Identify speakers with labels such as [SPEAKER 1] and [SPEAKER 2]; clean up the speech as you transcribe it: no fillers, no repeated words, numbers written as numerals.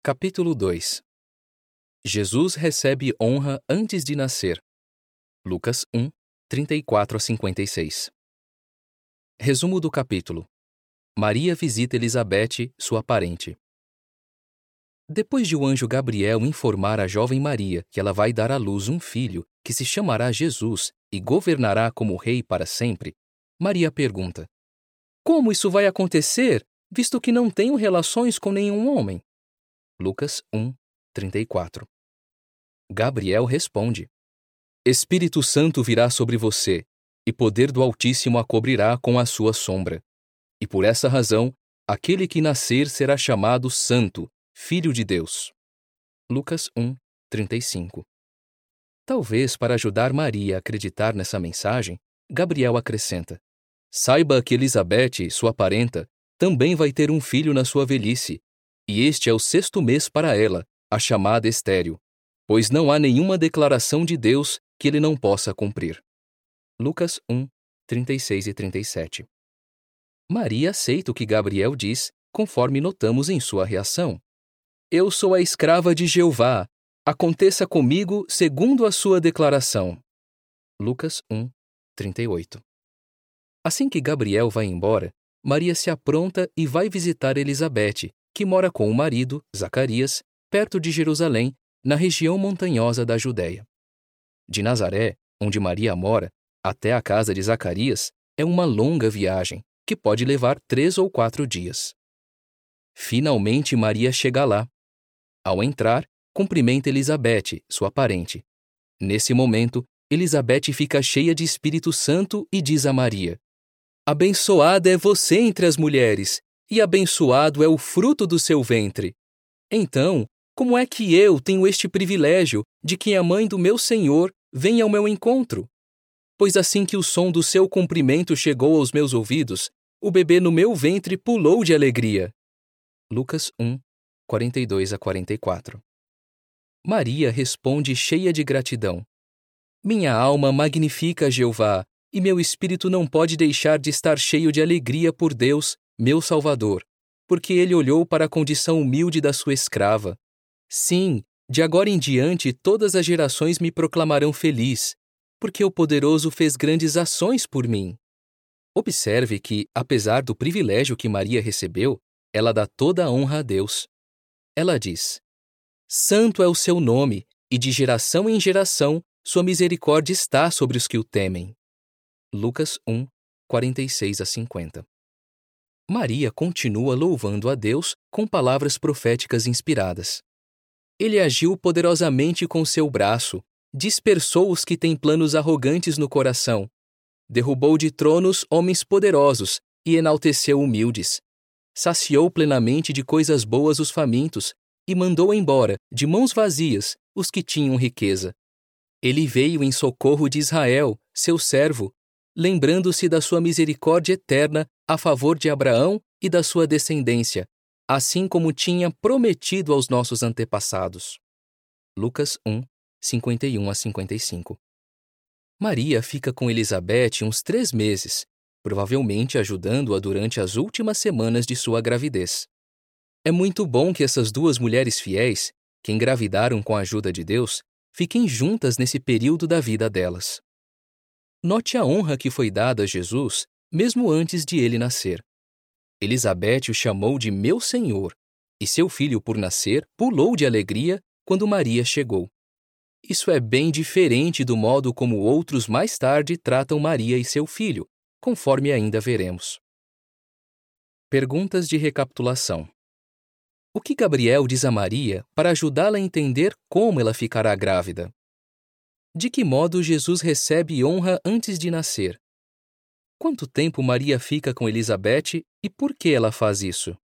[SPEAKER 1] Capítulo 2. Jesus recebe honra antes de nascer. Lucas 1, 34 a 56. Resumo do capítulo. Maria visita Elizabeth, sua parente. Depois de o anjo Gabriel informar a jovem Maria que ela vai dar à luz um filho que se chamará Jesus e governará como rei para sempre, Maria pergunta: Como isso vai acontecer, visto que não tenho relações com nenhum homem? Lucas 1, 34. Gabriel responde: Espírito Santo virá sobre você, e poder do Altíssimo a cobrirá com a sua sombra. E por essa razão, aquele que nascer será chamado Santo, Filho de Deus. Lucas 1, 35. Talvez para ajudar Maria a acreditar nessa mensagem, Gabriel acrescenta: Saiba que Elizabeth, sua parenta, também vai ter um filho na sua velhice, e este é o 6º mês para ela, a chamada estéril, pois não há nenhuma declaração de Deus que ele não possa cumprir. Lucas 1, 36 e 37. Maria aceita o que Gabriel diz, conforme notamos em sua reação. Eu sou a escrava de Jeová, aconteça comigo segundo a sua declaração. Lucas 1, 38. Assim que Gabriel vai embora, Maria se apronta e vai visitar Elizabeth, que mora com o marido, Zacarias, perto de Jerusalém, na região montanhosa da Judéia. De Nazaré, onde Maria mora, até a casa de Zacarias, é uma longa viagem, que pode levar 3 ou 4 dias. Finalmente Maria chega lá. Ao entrar, cumprimenta Elizabeth, sua parente. Nesse momento, Elizabeth fica cheia de Espírito Santo e diz a Maria: Abençoada é você entre as mulheres, e abençoado é o fruto do seu ventre. Então, como é que eu tenho este privilégio de que a mãe do meu Senhor venha ao meu encontro? Pois assim que o som do seu cumprimento chegou aos meus ouvidos, o bebê no meu ventre pulou de alegria. Lucas 1, 42 a 44. Maria responde cheia de gratidão: Minha alma magnifica a Jeová, e meu espírito não pode deixar de estar cheio de alegria por Deus, meu Salvador, porque ele olhou para a condição humilde da sua escrava. Sim, de agora em diante todas as gerações me proclamarão feliz, porque o Poderoso fez grandes ações por mim. Observe que, apesar do privilégio que Maria recebeu, ela dá toda a honra a Deus. Ela diz: Santo é o seu nome, e de geração em geração sua misericórdia está sobre os que o temem. Lucas 1, 46 a 50. Maria continua louvando a Deus com palavras proféticas inspiradas. Ele agiu poderosamente com seu braço, dispersou os que têm planos arrogantes no coração, derrubou de tronos homens poderosos e enalteceu humildes, saciou plenamente de coisas boas os famintos e mandou embora, de mãos vazias, os que tinham riqueza. Ele veio em socorro de Israel, seu servo, lembrando-se da sua misericórdia eterna a favor de Abraão e da sua descendência, assim como tinha prometido aos nossos antepassados. Lucas 1, 51 a 55. Maria fica com Elizabeth uns 3 meses, provavelmente ajudando-a durante as últimas semanas de sua gravidez. É muito bom que essas 2 mulheres fiéis, que engravidaram com a ajuda de Deus, fiquem juntas nesse período da vida delas. Note a honra que foi dada a Jesus, mesmo antes de ele nascer. Elizabeth o chamou de meu Senhor, e seu filho, por nascer, pulou de alegria quando Maria chegou. Isso é bem diferente do modo como outros mais tarde tratam Maria e seu filho, conforme ainda veremos. Perguntas de recapitulação. O que Gabriel diz a Maria para ajudá-la a entender como ela ficará grávida? De que modo Jesus recebe honra antes de nascer? Quanto tempo Maria fica com Elizabeth e por que ela faz isso?